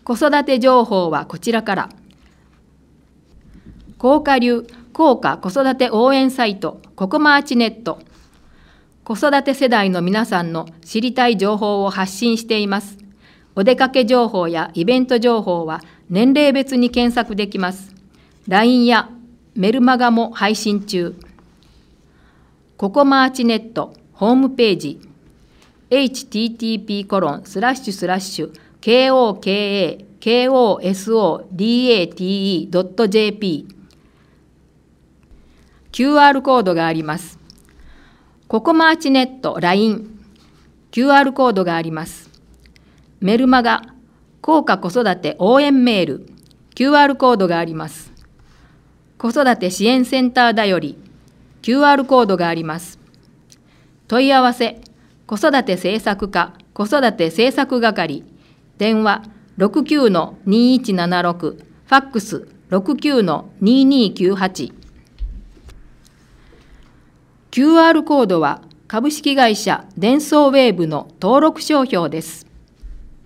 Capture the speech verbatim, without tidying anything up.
子育て情報はこちらから。効果流効果子育て応援サイトココマーチネット。子育て世代の皆さんの知りたい情報を発信しています。お出かけ情報やイベント情報は年齢別に検索できます。ライン やメルマガも配信中。ココマーチネットホームページ エイチティーティーピーコロンスラッシュスラッシュケーオーケーエーケーオーエスオーディーエーティーイードットジェーピー キューアール コードがあります。ココマーチネット ライン キューアール コードがあります。メルマガ効果子育て応援メール キューアール コードがあります。子育て支援センターだより キューアール コードがあります。問い合わせ子育て政策課子育て政策係電話 ろくきゅうのにいちななろく ファックス ろくきゅうのににきゅうはち。 キューアール コードは株式会社デンソーウェーブの登録商標です。